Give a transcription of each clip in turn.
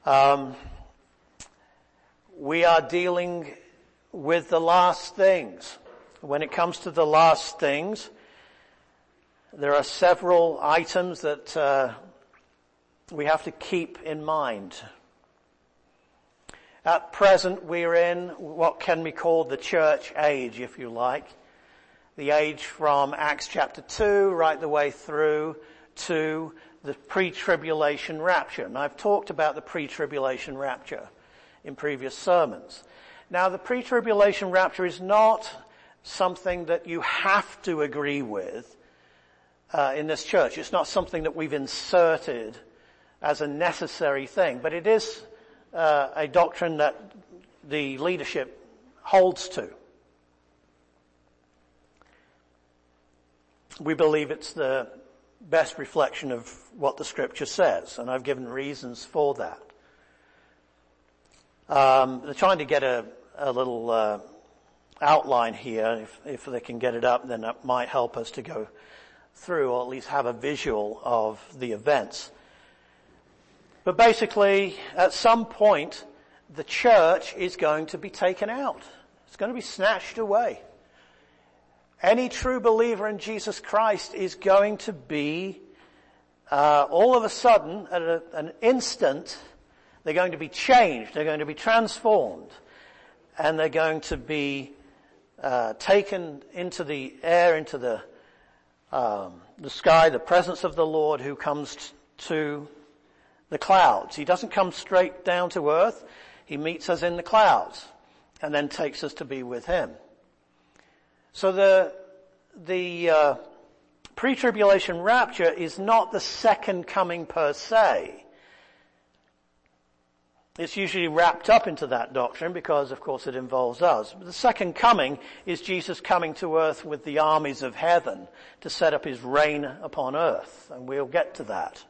We are dealing with the last things. When it comes to the last things, there are several items that we have to keep in mind. At present, we're in what can be called the church age, if you like. The age from Acts chapter 2 right the way through to the pre-tribulation rapture. And I've talked about the pre-tribulation rapture in previous sermons. Now, the pre-tribulation rapture is not something that you have to agree with in this church. It's not something that we've inserted as a necessary thing, but it is a doctrine that the leadership holds to. We believe it's the best reflection of what the Scripture says, and I've given reasons for that. They're trying to get a little outline here. If they can get it up, then that might help us to go through, or at least have a visual of the events. But basically, at some point, the church is going to be taken out. It's going to be snatched away. Any true believer in Jesus Christ is going to be, all of a sudden, at an instant, they're going to be changed, they're going to be transformed, and they're going to be taken into the air, into the sky, the presence of the Lord who comes to the clouds. He doesn't come straight down to earth. He meets us in the clouds and then takes us to be with him. So the pre-tribulation rapture is not the second coming per se. It's usually wrapped up into that doctrine because, of course, it involves us. But the second coming is Jesus coming to earth with the armies of heaven to set up his reign upon earth, and we'll get to that.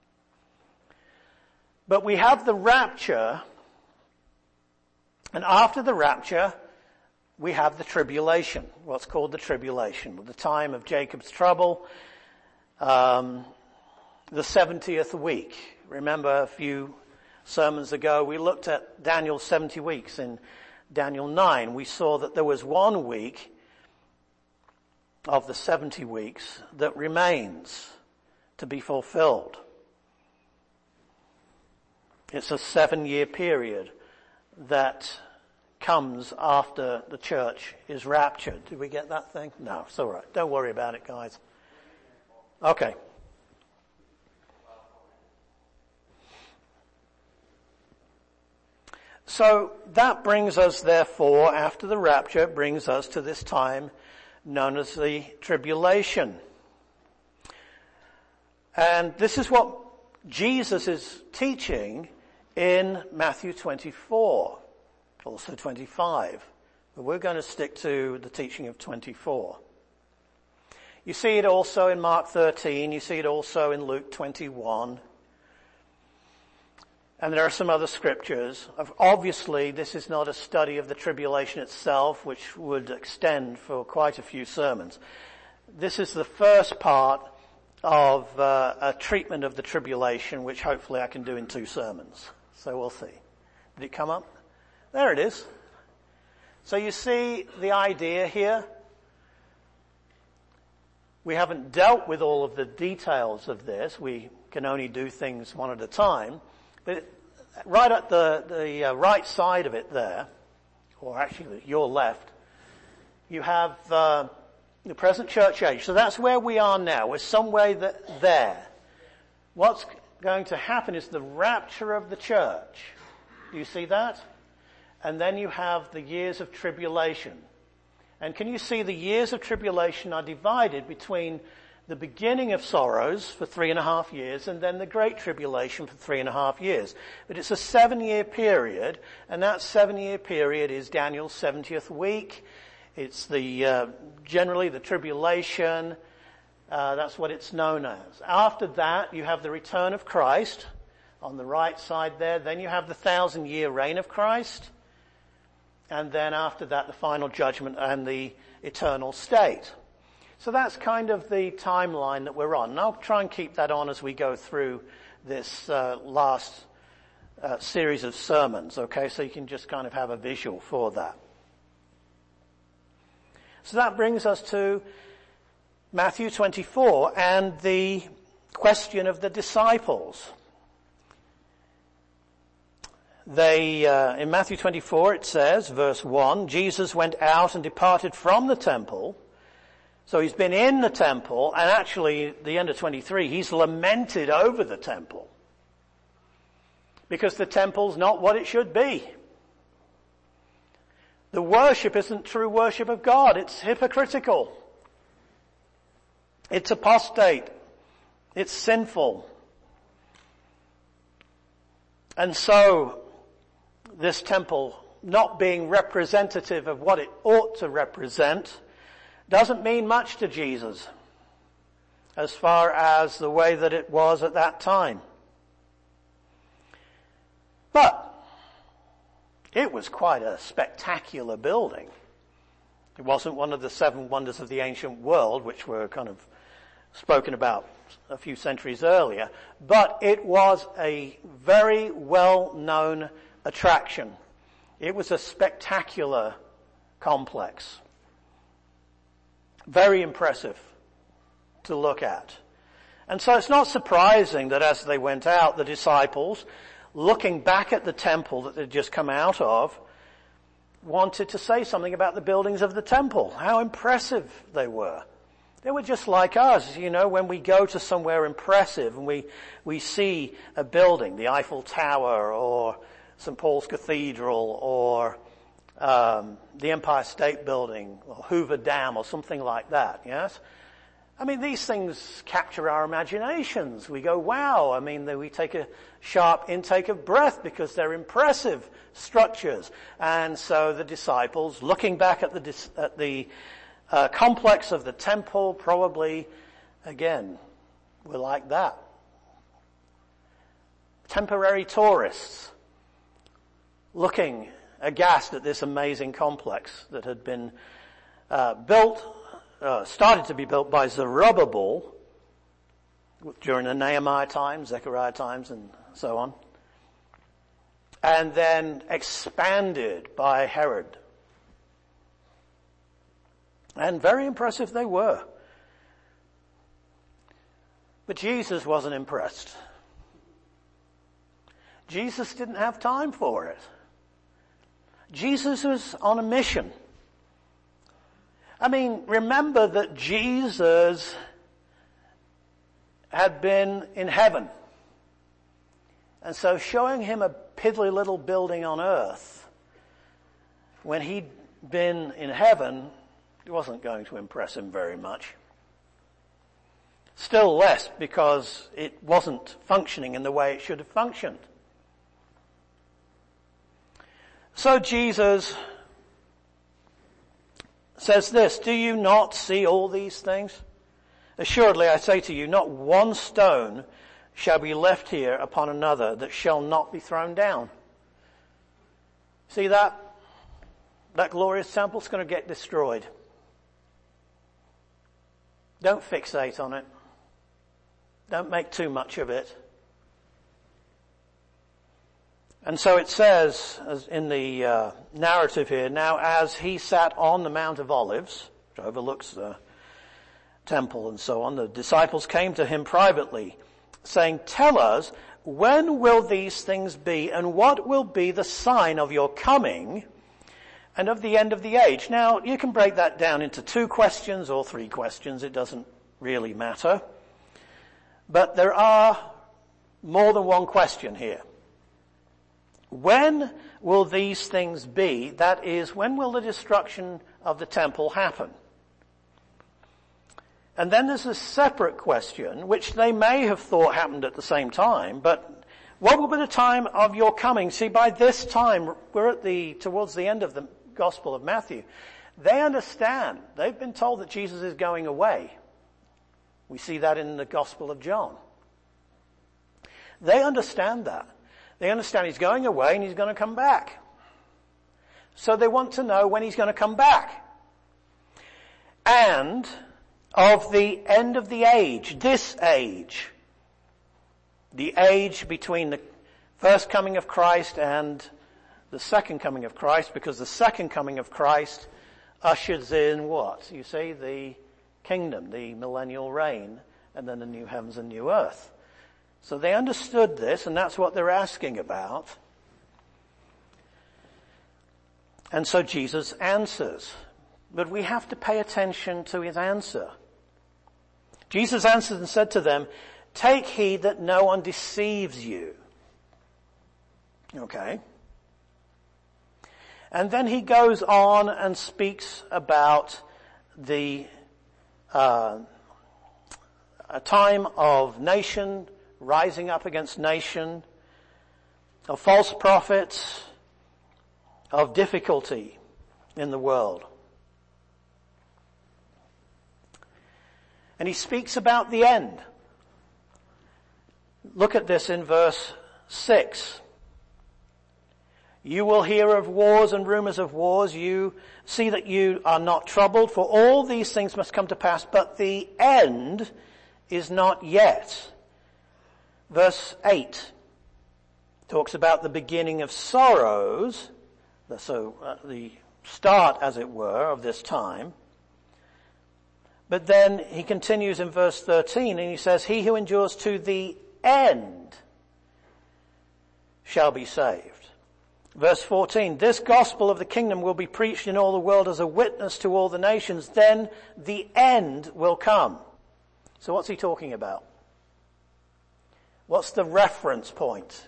But we have the rapture, and after the rapture, we have the tribulation, what's called the tribulation, the time of Jacob's trouble, the 70th week. Remember a few sermons ago, we looked at Daniel's 70 weeks in Daniel 9. We saw that there was 1 week of the 70 weeks that remains to be fulfilled. It's a 7-year period that comes after the church is raptured. Did we get that thing? No, it's all right. Don't worry about it, guys. Okay. So that brings us, therefore, after the rapture, brings us to this time known as the tribulation. And this is what Jesus is teaching in Matthew 24, also 25. But we're going to stick to the teaching of 24. You see it also in Mark 13. You see it also in Luke 21. And there are some other scriptures. Obviously, this is not a study of the tribulation itself, which would extend for quite a few sermons. This is the first part of a treatment of the tribulation, which hopefully I can do in 2 sermons. So we'll see. Did it come up? There it is. So you see the idea here. We haven't dealt with all of the details of this. We can only do things one at a time. But right at the right side of it there, or actually your left, you have the present church age. So that's where we are now. We're somewhere there. What's going to happen is the rapture of the church. Do you see that? And then you have the years of tribulation. And can you see the years of tribulation are divided between the beginning of sorrows for 3.5 years and then the great tribulation for 3.5 years. But it's a 7-year period, and that 7-year period is Daniel's 70th week. It's generally the tribulation. That's what it's known as. After that, you have the return of Christ on the right side there. Then you have the 1,000-year reign of Christ. And then after that, the final judgment and the eternal state. So that's kind of the timeline that we're on. And I'll try and keep that on as we go through this last series of sermons, okay? So you can just kind of have a visual for that. So that brings us to Matthew 24 and the question of the disciples. In Matthew 24 it says, verse 1, Jesus went out and departed from the temple. So he's been in the temple, and actually, at the end of 23, he's lamented over the temple. Because the temple's not what it should be. The worship isn't true worship of God. It's hypocritical. It's apostate. It's sinful. And so, this temple not being representative of what it ought to represent doesn't mean much to Jesus as far as the way that it was at that time. But it was quite a spectacular building. It wasn't one of the 7 wonders of the ancient world, which were kind of spoken about a few centuries earlier, but it was a very well-known attraction. It was a spectacular complex. Very impressive to look at. And so it's not surprising that as they went out, the disciples, looking back at the temple that they'd just come out of, wanted to say something about the buildings of the temple, how impressive they were. They were just like us, when we go to somewhere impressive and we see a building, the Eiffel Tower or St. Paul's Cathedral or the Empire State Building or Hoover Dam or something like that, yes? I mean, these things capture our imaginations. We go, wow. I mean, we take a sharp intake of breath because they're impressive structures. And so the disciples, looking back at the complex of the temple, probably, again, were like that. Temporary tourists looking aghast at this amazing complex that had been started to be built by Zerubbabel during the Nehemiah times, Zechariah times, and so on. And then expanded by Herod. And very impressive they were. But Jesus wasn't impressed. Jesus didn't have time for it. Jesus was on a mission. I mean, remember that Jesus had been in heaven. And so showing him a piddly little building on earth when he'd been in heaven, it wasn't going to impress him very much. Still less because it wasn't functioning in the way it should have functioned. So Jesus says this, do you not see all these things? Assuredly, I say to you, not one stone shall be left here upon another that shall not be thrown down. See that? That glorious temple's going to get destroyed. Don't fixate on it. Don't make too much of it. And so it says, as in the narrative here, now as he sat on the Mount of Olives, which overlooks the temple and so on, the disciples came to him privately, saying, tell us, when will these things be, and what will be the sign of your coming and of the end of the age? Now, you can break that down into 2 questions or 3 questions. It doesn't really matter. But there are more than one question here. When will these things be? That is, when will the destruction of the temple happen? And then there's a separate question, which they may have thought happened at the same time, but what will be the time of your coming? See, by this time, we're towards the end of the Gospel of Matthew. They understand. They've been told that Jesus is going away. We see that in the Gospel of John. They understand that. They understand he's going away and he's going to come back. So they want to know when he's going to come back. And of the end of the age, this age, the age between the first coming of Christ and the second coming of Christ, because the second coming of Christ ushers in what? You see, the kingdom, the millennial reign, and then the new heavens and new earth. So they understood this, and that's what they're asking about. And so Jesus answers. But we have to pay attention to his answer. Jesus answered and said to them, "Take heed that no one deceives you." Okay. And then he goes on and speaks about a time of nation rising up against nation, of false prophets, of difficulty in the world. And he speaks about the end. Look at this in verse 6. "You will hear of wars and rumors of wars. You see that you are not troubled, for all these things must come to pass, but the end is not yet." Verse 8 talks about the beginning of sorrows, so the start, as it were, of this time. But then he continues in verse 13 and he says, "He who endures to the end shall be saved." Verse 14, "This gospel of the kingdom will be preached in all the world as a witness to all the nations. Then the end will come." So what's he talking about? What's the reference point?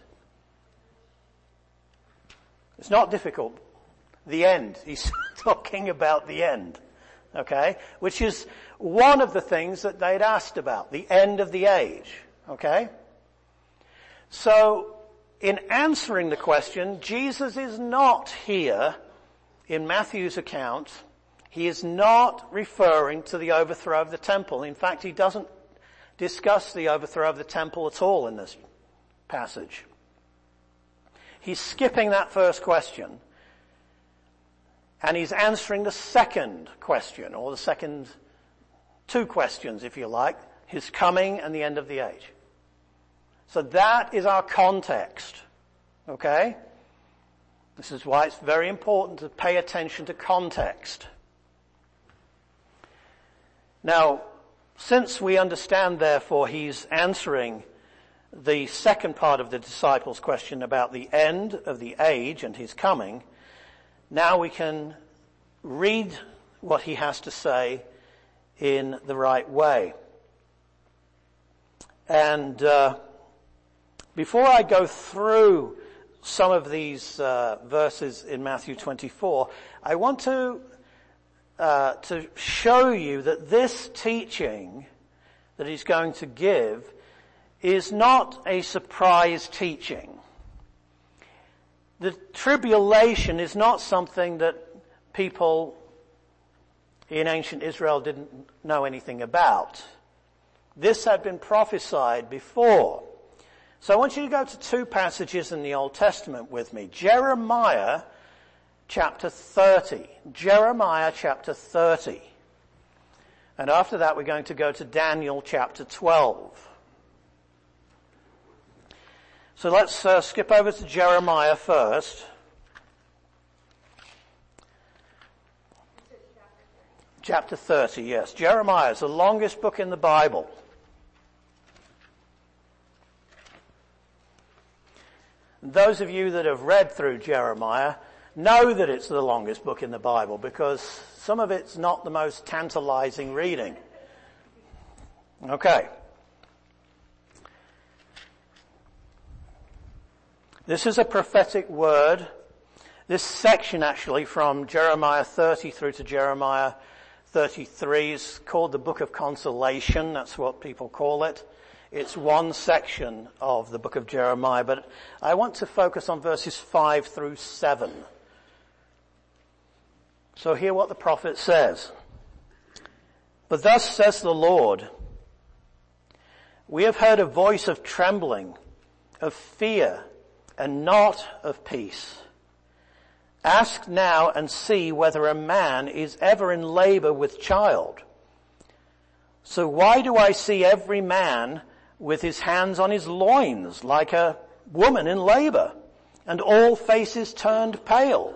It's not difficult. The end. He's talking about the end. Okay? Which is one of the things that they'd asked about. The end of the age. Okay? So, in answering the question, Jesus is not here, in Matthew's account, he is not referring to the overthrow of the temple. In fact, he doesn't discuss the overthrow of the temple at all in this passage. He's skipping that first question, and he's answering the second question, or the second two questions, if you like, his coming and the end of the age. So that is our context. Okay? This is why it's very important to pay attention to context. Now, since we understand, therefore, he's answering the second part of the disciples' question about the end of the age and his coming, now we can read what he has to say in the right way. And before I go through some of these verses in Matthew 24, I want to show you that this teaching that he's going to give is not a surprise teaching. The tribulation is not something that people in ancient Israel didn't know anything about. This had been prophesied before. So I want you to go to two passages in the Old Testament with me. Jeremiah chapter 30. Jeremiah chapter 30. And after that we're going to go to Daniel chapter 12. So let's skip over to Jeremiah first. Chapter 30, yes. Jeremiah is the longest book in the Bible. Those of you that have read through Jeremiah know that it's the longest book in the Bible because some of it's not the most tantalizing reading. Okay. This is a prophetic word. This section actually from Jeremiah 30 through to Jeremiah 33 is called the Book of Consolation. That's what people call it. It's one section of the book of Jeremiah, but I want to focus on verses 5 through 7. So hear what the prophet says. "But thus says the Lord, we have heard a voice of trembling, of fear, and not of peace. Ask now and see whether a man is ever in labor with child. So why do I see every man with his hands on his loins like a woman in labor, and all faces turned pale.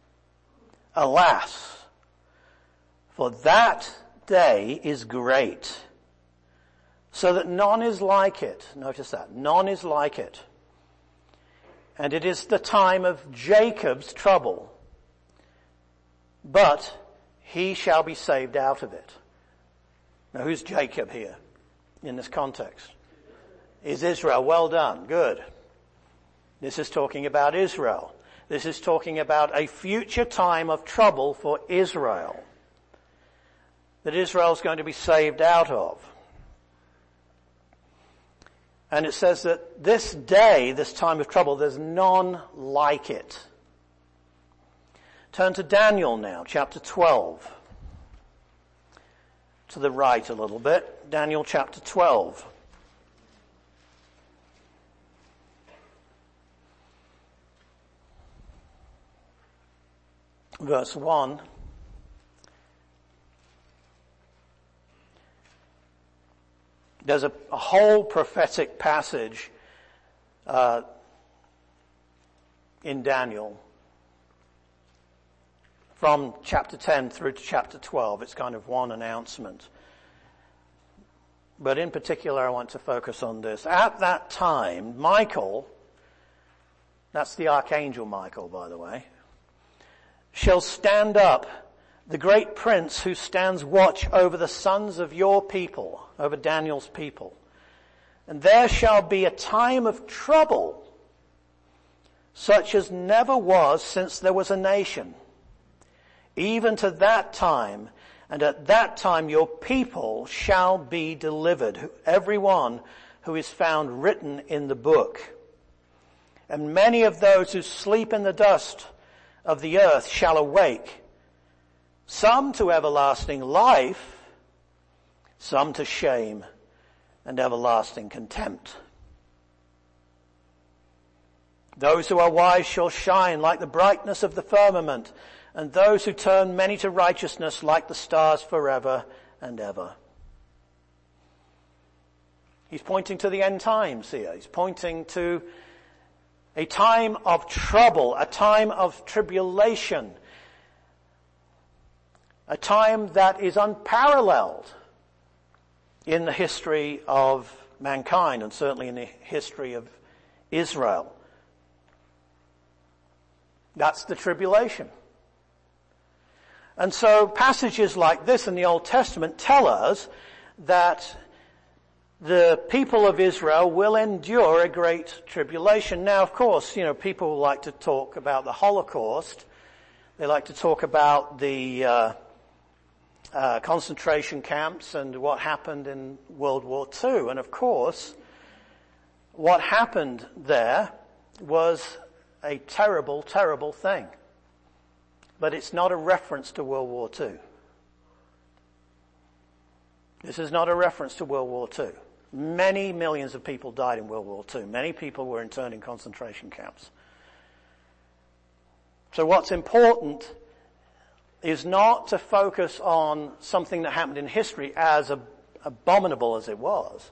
Alas, for that day is great, so that none is like it. Notice that. None is like it. And it is the time of Jacob's trouble, but he shall be saved out of it. Now who's Jacob here in this context? Is Israel. Well done. Good. This is talking about Israel. This is talking about a future time of trouble for Israel that Israel's going to be saved out of. And it says that this day, this time of trouble, there's none like it. Turn to Daniel now, chapter 12. To the right a little bit. Daniel chapter 12. Verse 1. There's a whole prophetic passage in Daniel from chapter 10 through to chapter 12. It's kind of one announcement. But in particular, I want to focus on this. At that time, Michael, that's the archangel Michael, by the way, shall stand up, the great prince who stands watch over the sons of your people, over Daniel's people. And there shall be a time of trouble, such as never was since there was a nation, even to that time. And at that time your people shall be delivered, everyone who is found written in the book. And many of those who sleep in the dust of the earth shall awake, some to everlasting life, some to shame and everlasting contempt. Those who are wise shall shine like the brightness of the firmament, and those who turn many to righteousness like the stars forever and ever. He's pointing to the end times here. He's pointing to a time of trouble, a time of tribulation, a time that is unparalleled in the history of mankind and certainly in the history of Israel. That's the tribulation. And so passages like this in the Old Testament tell us that the people of Israel will endure a great tribulation. Now, of course, people like to talk about the Holocaust. They like to talk about the concentration camps and what happened in World War II. And of course, what happened there was a terrible, terrible thing. But it's not a reference to World War II. This is not a reference to World War II. Many millions of people died in World War II. Many people were interned in concentration camps. So what's important is not to focus on something that happened in history as abominable as it was,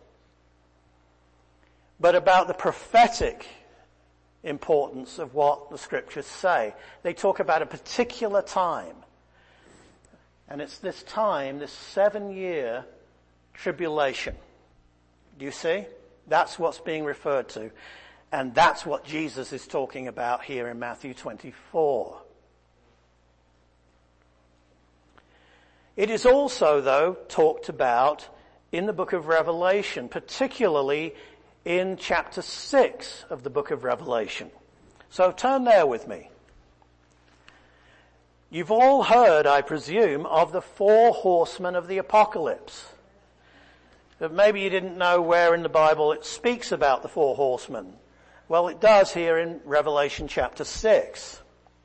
but about the prophetic importance of what the scriptures say. They talk about a particular time, and it's this time, this 7-year tribulation. Do you see? That's what's being referred to, and that's what Jesus is talking about here in Matthew 24. It is also, though, talked about in the book of Revelation, particularly in chapter 6 of the book of Revelation. So turn there with me. You've all heard, I presume, of the 4 horsemen of the apocalypse. But maybe you didn't know where in the Bible it speaks about the 4 horsemen. Well, it does here in Revelation chapter 6.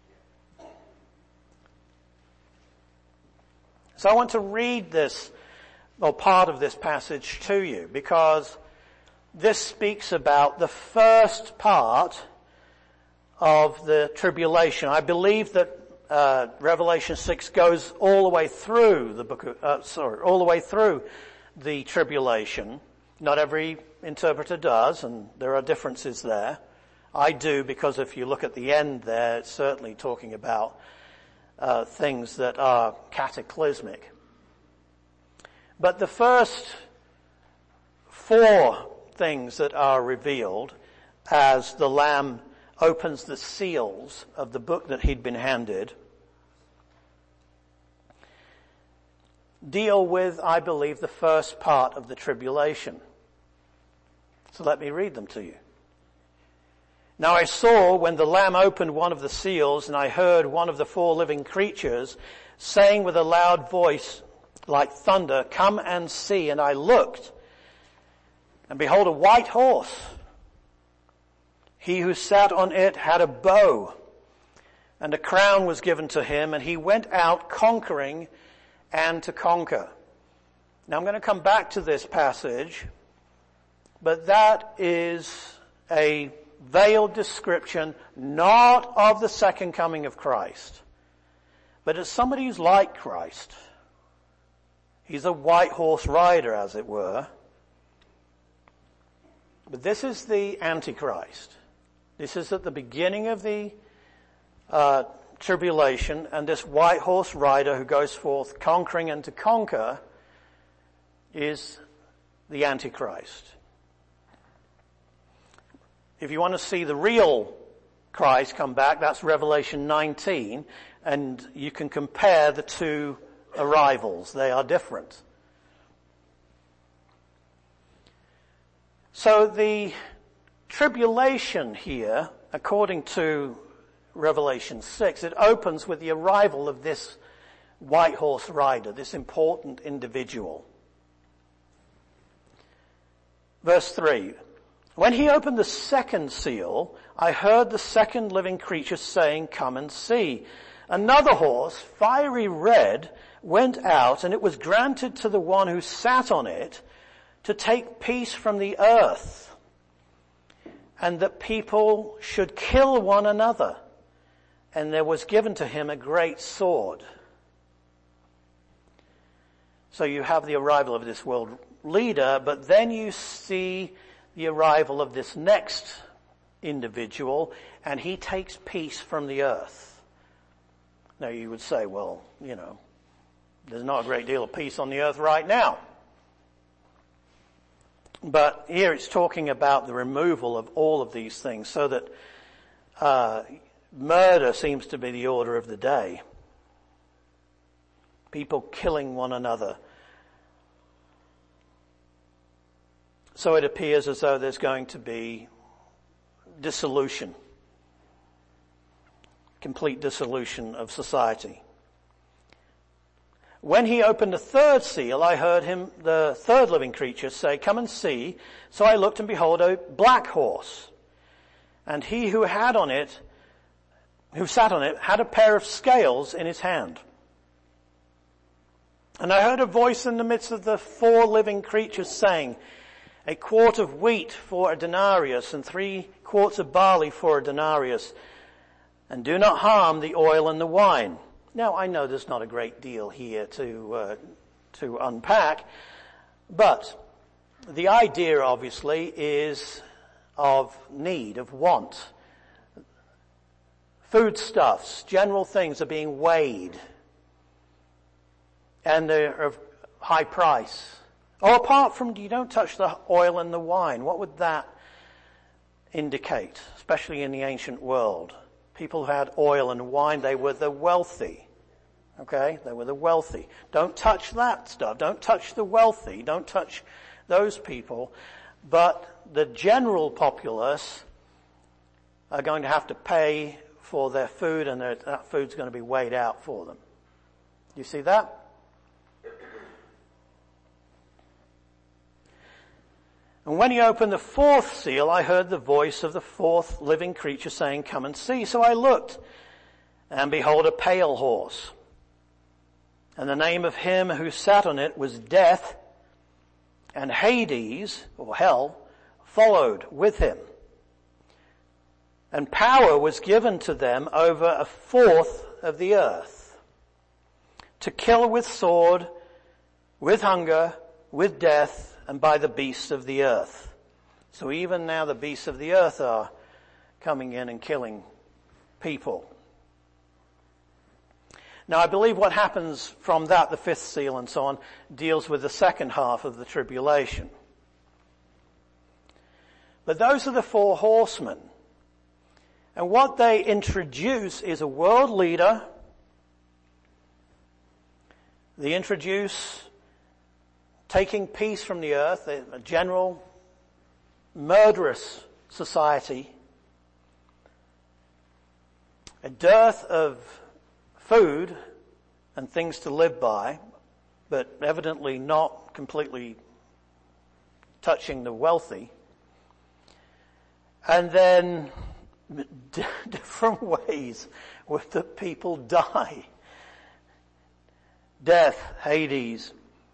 So I want to read this, or part of this passage to you, because this speaks about the first part of the tribulation. I believe that Revelation 6 goes all the way through the all the way through the tribulation. Not every interpreter does, and there are differences there. I do, because if you look at the end there, it's certainly talking about things that are cataclysmic. But the first 4 things that are revealed as the Lamb opens the seals of the book that he'd been handed deal with, I believe, the first part of the tribulation. So let me read them to you. Now I saw when the Lamb opened one of the seals, and I heard one of the 4 living creatures saying with a loud voice like thunder, "Come and see." And I looked, and behold, a white horse. He who sat on it had a bow, and a crown was given to him, and he went out conquering and to conquer. Now I'm going to come back to this passage, but that is a veiled description not of the second coming of Christ, but as somebody who's like Christ. He's a white horse rider, as it were. But this is the Antichrist. This is at the beginning of the tribulation, and this white horse rider who goes forth conquering and to conquer is the Antichrist. If you want to see the real Christ come back, that's Revelation 19, and you can compare the 2 arrivals. They are different. So the tribulation here, according to Revelation 6, it opens with the arrival of this white horse rider, this important individual. Verse 3, when he opened the second seal, I heard the second living creature saying, "Come and see." Another horse, fiery red, went out, and it was granted to the one who sat on it to take peace from the earth, and that people should kill one another. And there was given to him a great sword. So you have the arrival of this world leader, but then you see the arrival of this next individual, and he takes peace from the earth. Now you would say, well, there's not a great deal of peace on the earth right now. But here it's talking about the removal of all of these things, so that murder seems to be the order of the day. People killing one another. So it appears as though there's going to be dissolution. Complete dissolution of society. When he opened the third seal, I heard him, the third living creature, say, "Come and see." So I looked, and behold, a black horse. And he who sat on it, had a pair of scales in his hand. And I heard a voice in the midst of the 4 living creatures saying, "A quart of wheat for a denarius, and 3 quarts of barley for a denarius, and do not harm the oil and the wine." Now, I know there's not a great deal here to unpack, but the idea, obviously, is of need, of want. Foodstuffs, general things are being weighed, and they're of high price. Oh, apart from you don't touch the oil and the wine, what would that indicate, especially in the ancient world? People who had oil and wine, they were the wealthy. Okay? They were the wealthy. Don't touch that stuff. Don't touch the wealthy. Don't touch those people. But the general populace are going to have to pay for their food, and that food's going to be weighed out for them. You see that? And when he opened the 4th seal, I heard the voice of the 4th living creature saying, "Come and see." So I looked, and behold, a pale horse. And the name of him who sat on it was Death, and Hades, or hell, followed with him. And power was given to them over 1/4 of the earth, to kill with sword, with hunger, with death, and by the beasts of the earth. So even now the beasts of the earth are coming in and killing people. Now, I believe what happens from that, the fifth seal and so on, deals with the second half of the tribulation. But those are the four horsemen. And what they introduce is a world leader. They introduce taking peace from the earth, a general murderous society, a dearth of food and things to live by, but evidently not completely touching the wealthy. And then different ways where the people die. Death, Hades,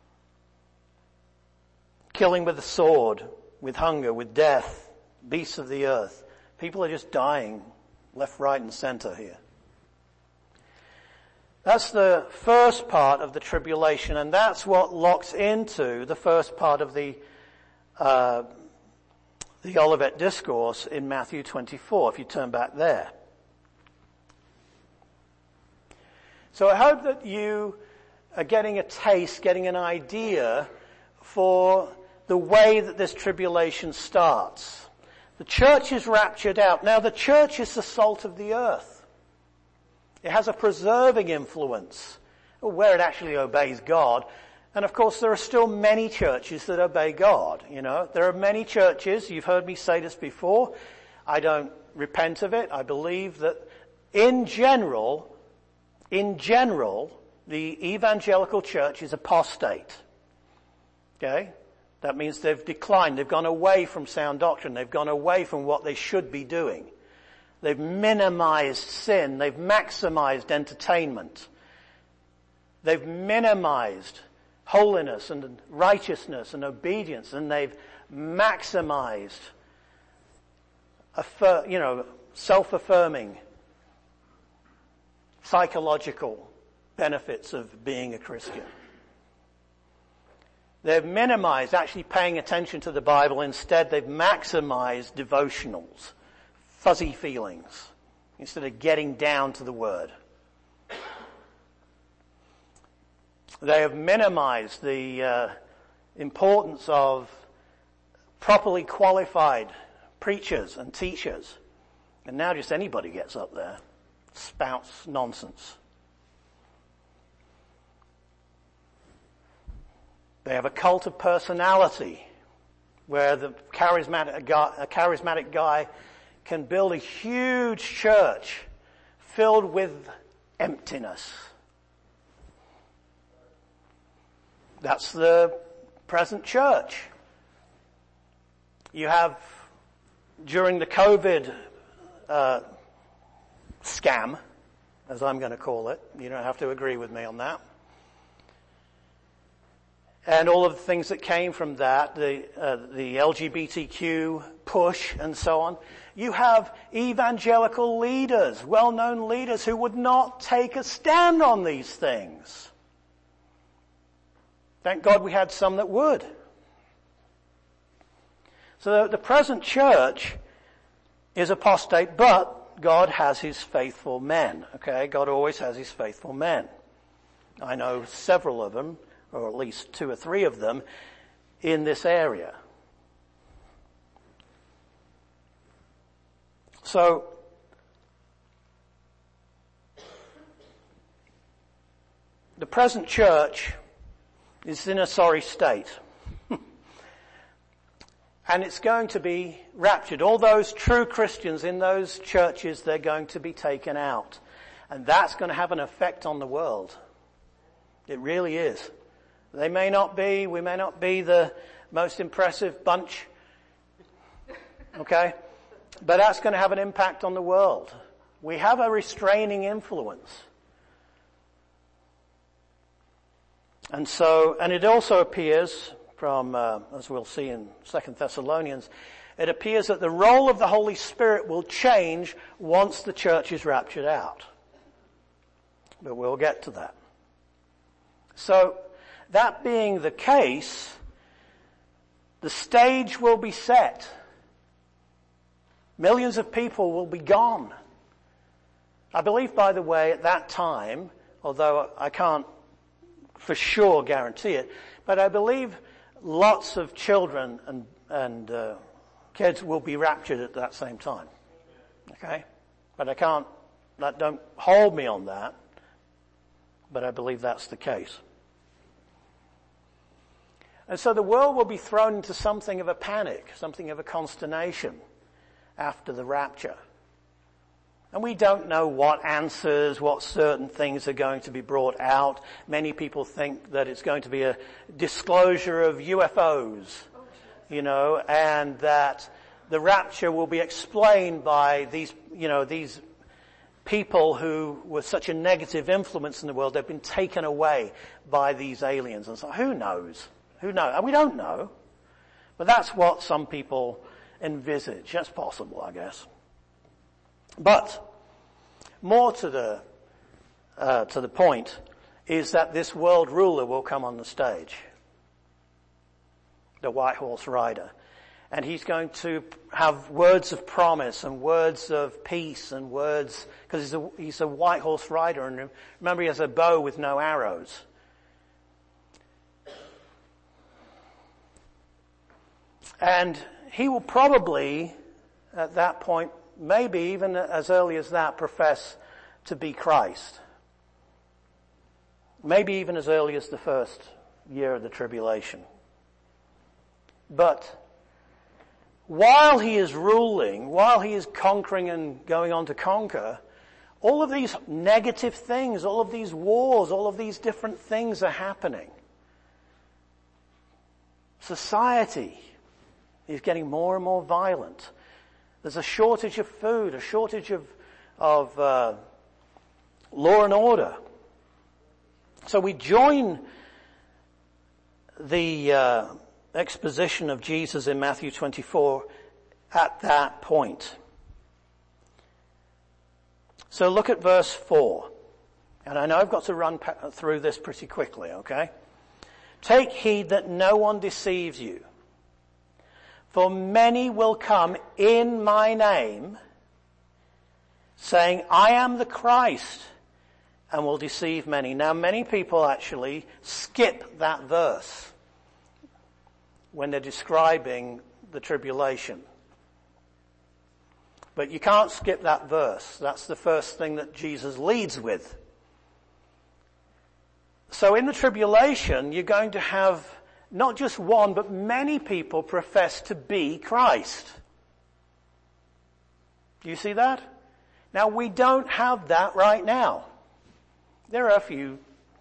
killing with the sword, with hunger, with death, beasts of the earth. People are just dying left, right, and center here. That's the first part of the tribulation, and that's what locks into the first part of the Olivet Discourse in Matthew 24, if you turn back there. So I hope that you are getting a taste, getting an idea for the way that this tribulation starts. The church is raptured out. Now, the church is the salt of the earth. It has a preserving influence where it actually obeys God. And of course, there are still many churches that obey God. You know, there are many churches. You've heard me say this before. I don't repent of it. I believe that in general, the evangelical church is apostate. Okay? That means they've declined. They've gone away from sound doctrine. They've gone away from what they should be doing. They've minimized sin. They've maximized entertainment. They've minimized holiness and righteousness and obedience, and they've maximized, self-affirming psychological benefits of being a Christian. They've minimized actually paying attention to the Bible. Instead, they've maximized devotionals, fuzzy feelings, instead of getting down to the Word. They have minimized the importance of properly qualified preachers and teachers. And now just anybody gets up there, spouts nonsense. They have a cult of personality where the charismatic guy can build a huge church filled with emptiness. That's the present church. You have, during the COVID scam, as I'm going to call it, you don't have to agree with me on that, and all of the things that came from that, the LGBTQ push and so on, you have evangelical leaders, well-known leaders who would not take a stand on these things. Thank God we had some that would. So the present church is apostate, but God has his faithful men. Okay, God always has his faithful men. I know several of them, or at least 2 or 3 of them, in this area. So, the present church is in a sorry state. And it's going to be raptured. All those true Christians in those churches, they're going to be taken out. And that's going to have an effect on the world. It really is. We may not be the most impressive bunch, okay? But that's going to have an impact on the world. We have a restraining influence. And it also appears from, as we'll see in 2 Thessalonians, it appears that the role of the Holy Spirit will change once the church is raptured out. But we'll get to that. So, that being the case, the stage will be set Millions of people will be gone. I believe, by the way, at that time, although I can't for sure guarantee it, but I believe lots of children and kids will be raptured at that same time. Okay? But don't hold me on that, but I believe that's the case. And so the world will be thrown into something of a panic, something of a consternation after the rapture. And we don't know what answers, what certain things are going to be brought out. Many people think that it's going to be a disclosure of UFOs, and that the rapture will be explained by these people who were such a negative influence in the world. They've been taken away by these aliens. And so who knows? Who knows? And we don't know. But that's what some people envisage. That's possible, I guess. But more to the point is that this world ruler will come on the stage, the white horse rider, and he's going to have words of promise and words of peace and words, because he's a white horse rider, and remember he has a bow with no arrows. And he will probably, at that point, maybe even as early as that, profess to be Christ. Maybe even as early as the first year of the tribulation. But while he is ruling, while he is conquering and going on to conquer, all of these negative things, all of these wars, all of these different things are happening. Society is getting more and more violent. There's a shortage of food, a shortage of law and order. So we join the exposition of Jesus in Matthew 24 at that point. So look at verse 4. And I know I've got to run through this pretty quickly, okay? Take heed that no one deceives you. For many will come in my name, saying, I am the Christ, and will deceive many. Now, many people actually skip that verse when they're describing the tribulation. But you can't skip that verse. That's the first thing that Jesus leads with. So in the tribulation, you're going to have not just one, but many people profess to be Christ. Do you see that? Now, we don't have that right now. There are a few,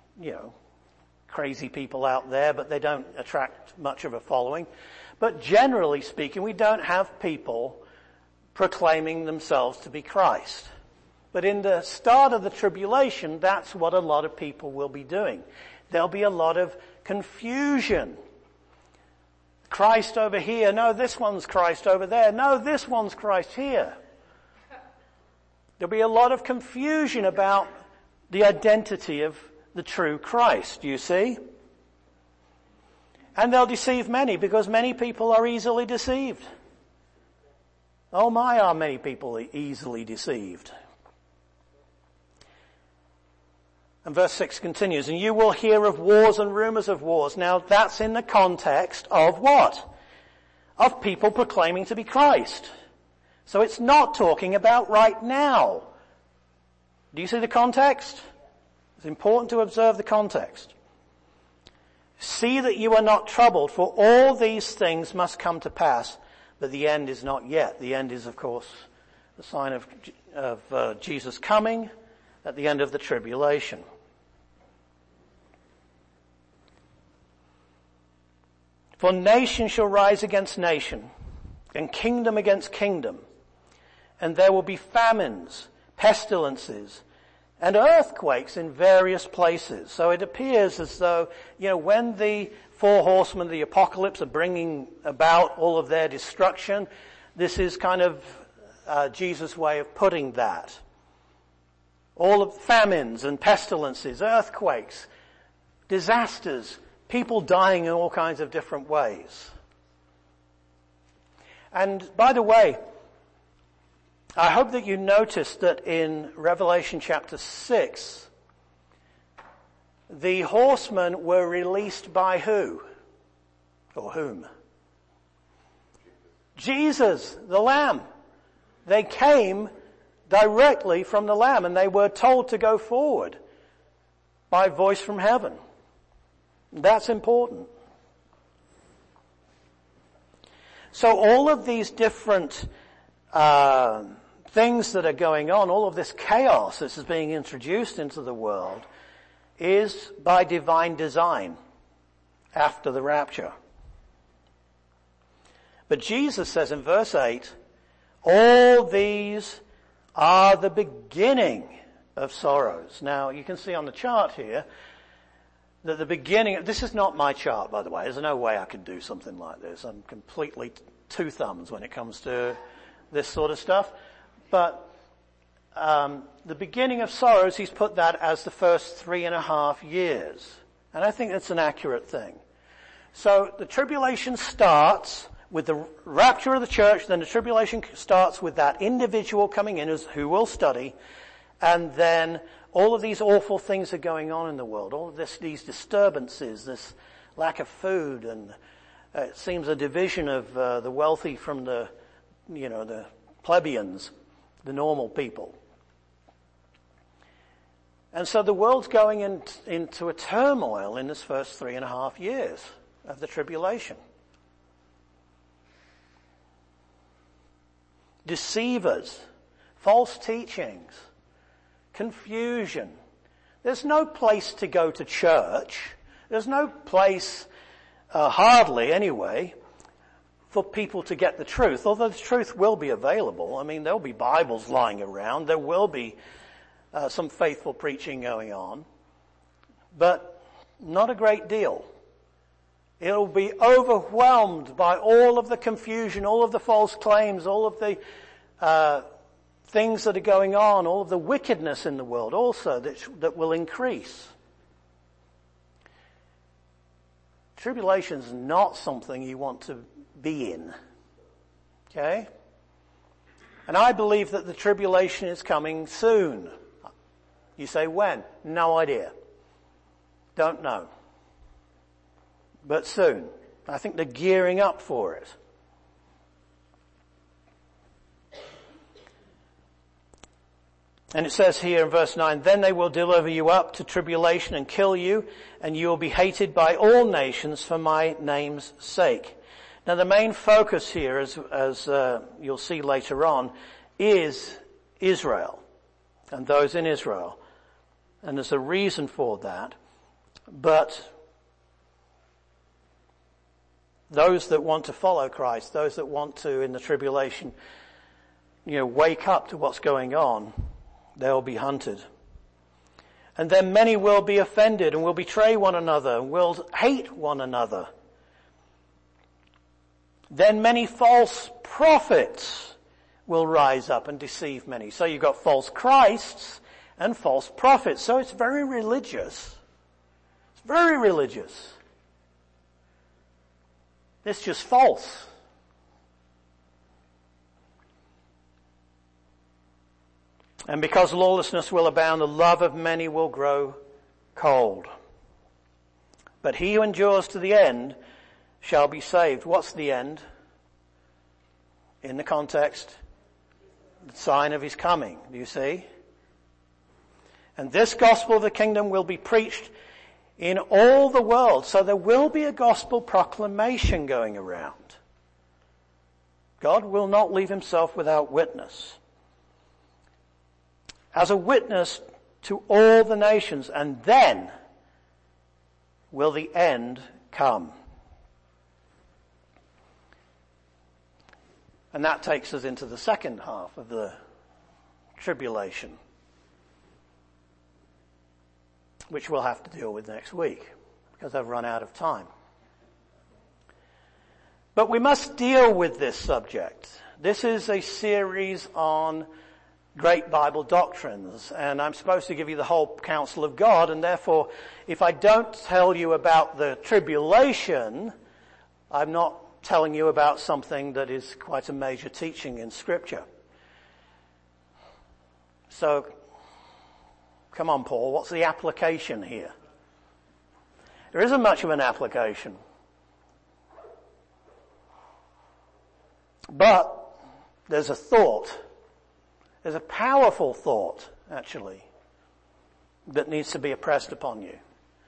crazy people out there, but they don't attract much of a following. But generally speaking, we don't have people proclaiming themselves to be Christ. But in the start of the tribulation, that's what a lot of people will be doing. There'll be a lot of confusion. Christ over here. No, this one's Christ over there. No, this one's Christ here. There'll be a lot of confusion about the identity of the true Christ, you see? And they'll deceive many, because many people are easily deceived. Oh my, are many people easily deceived. And verse 6 continues, and you will hear of wars and rumors of wars. Now that's in the context of what? Of people proclaiming to be Christ. So it's not talking about right now. Do you see the context? It's important to observe the context. See that you are not troubled, for all these things must come to pass, but the end is not yet. The end is, of course, the sign of Jesus coming at the end of the tribulation. For nation shall rise against nation, and kingdom against kingdom, and there will be famines, pestilences, and earthquakes in various places. So it appears as though, when the four horsemen of the apocalypse are bringing about all of their destruction, this is kind of Jesus' way of putting that. All of famines and pestilences, earthquakes, disasters, people dying in all kinds of different ways. And by the way, I hope that you noticed that in Revelation chapter 6, the horsemen were released by who? Or whom? Jesus, the Lamb. They came directly from the Lamb, and they were told to go forward by voice from heaven. That's important. So all of these different things that are going on, all of this chaos that is being introduced into the world, is by divine design after the rapture. But Jesus says in verse 8, all these are the beginning of sorrows. Now, you can see on the chart here that the beginning, this is not my chart, by the way. There's no way I could do something like this. I'm completely two thumbs when it comes to this sort of stuff. But the beginning of sorrows, he's put that as the first 3.5 years. And I think that's an accurate thing. So the tribulation starts with the rapture of the church, then the tribulation starts with that individual coming in who will study, and then all of these awful things are going on in the world, all of these disturbances, this lack of food, and it seems a division of the wealthy from the plebeians, the normal people. And so the world's going into a turmoil in this first 3.5 years of the tribulation. Deceivers, false teachings, confusion. There's no place to go to church. There's no place, hardly anyway, for people to get the truth, although the truth will be available. I mean, there'll be Bibles lying around. There will be some faithful preaching going on, but not a great deal. It'll be overwhelmed by all of the confusion, all of the false claims, all of the things that are going on, all of the wickedness in the world also that will increase. Tribulation is not something you want to be in. Okay? And I believe that the tribulation is coming soon. You say when? No idea. Don't know. But soon. I think they're gearing up for it. And it says here in verse 9, then they will deliver you up to tribulation and kill you, and you will be hated by all nations for my name's sake. Now the main focus here, as you'll see later on, is Israel and those in Israel. And there's a reason for that. But those that want to follow Christ, those that want to, in the tribulation, wake up to what's going on, they'll be hunted. And then many will be offended and will betray one another and will hate one another. Then many false prophets will rise up and deceive many. So you've got false Christs and false prophets. So it's very religious. It's very religious. It's just false. And because lawlessness will abound, the love of many will grow cold. But he who endures to the end shall be saved. What's the end? In the context, the sign of his coming. Do you see? And this gospel of the kingdom will be preached in all the world. So there will be a gospel proclamation going around. God will not leave himself without witness. As a witness to all the nations, and then will the end come. And that takes us into the second half of the tribulation, which we'll have to deal with next week, because I've run out of time. But we must deal with this subject. This is a series on great Bible doctrines, and I'm supposed to give you the whole counsel of God, and therefore, if I don't tell you about the tribulation, I'm not telling you about something that is quite a major teaching in Scripture. So, come on, Paul, what's the application here? There isn't much of an application. But there's a thought. There's a powerful thought, actually, that needs to be impressed upon you.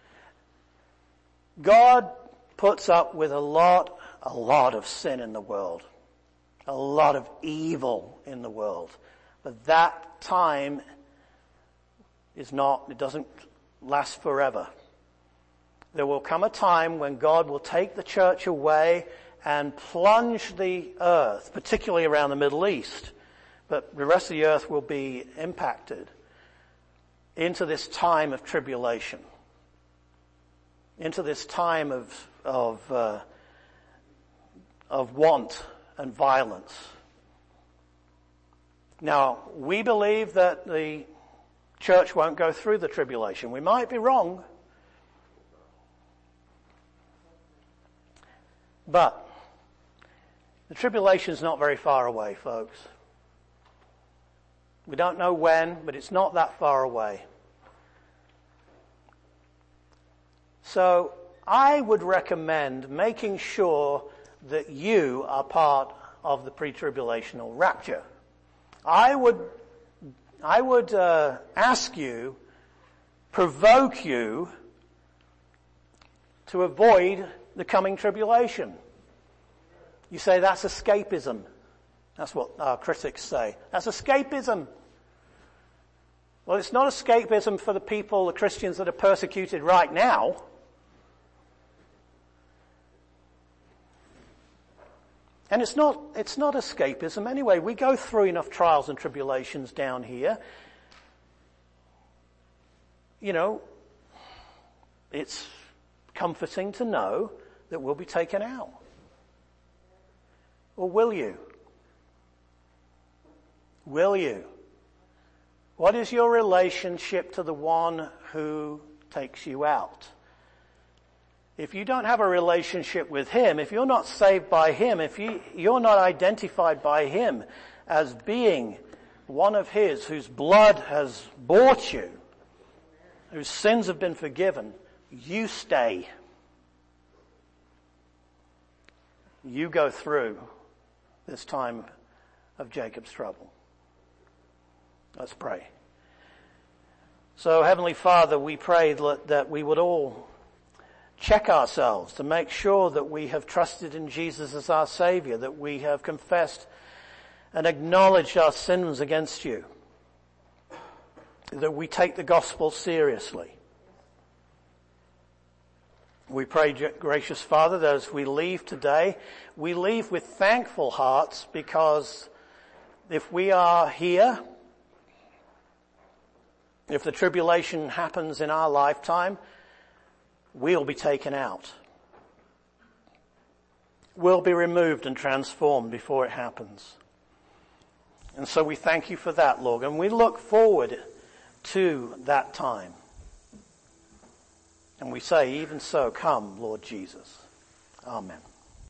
God puts up with a lot of sin in the world. A lot of evil in the world. But that time it doesn't last forever. There will come a time when God will take the church away and plunge the earth, particularly around the Middle East, but the rest of the earth will be impacted, into this time of tribulation, into this time of want and violence. Now, we believe that the church won't go through the tribulation. We might be wrong, but the tribulation is not very far away, folks. We don't know when, but it's not that far away. So I would recommend making sure that you are part of the pre-tribulational rapture. I would ask you, provoke you to avoid the coming tribulation. You say that's escapism. That's what our critics say. That's escapism. Well, it's not escapism for the Christians that are persecuted right now. And it's not escapism anyway. We go through enough trials and tribulations down here. You know, it's comforting to know that we'll be taken out. Or will you? Will you? What is your relationship to the one who takes you out? If you don't have a relationship with him, if you're not saved by him, if you're not identified by him as being one of his whose blood has bought you, whose sins have been forgiven, you stay. You go through this time of Jacob's trouble. Let's pray. So, Heavenly Father, we pray that we would all check ourselves to make sure that we have trusted in Jesus as our Savior, that we have confessed and acknowledged our sins against you, that we take the gospel seriously. We pray, gracious Father, that as we leave today, we leave with thankful hearts, because if we are here, if the tribulation happens in our lifetime, we'll be taken out. We'll be removed and transformed before it happens. And so we thank you for that, Lord, and we look forward to that time. And we say, even so, come, Lord Jesus. Amen.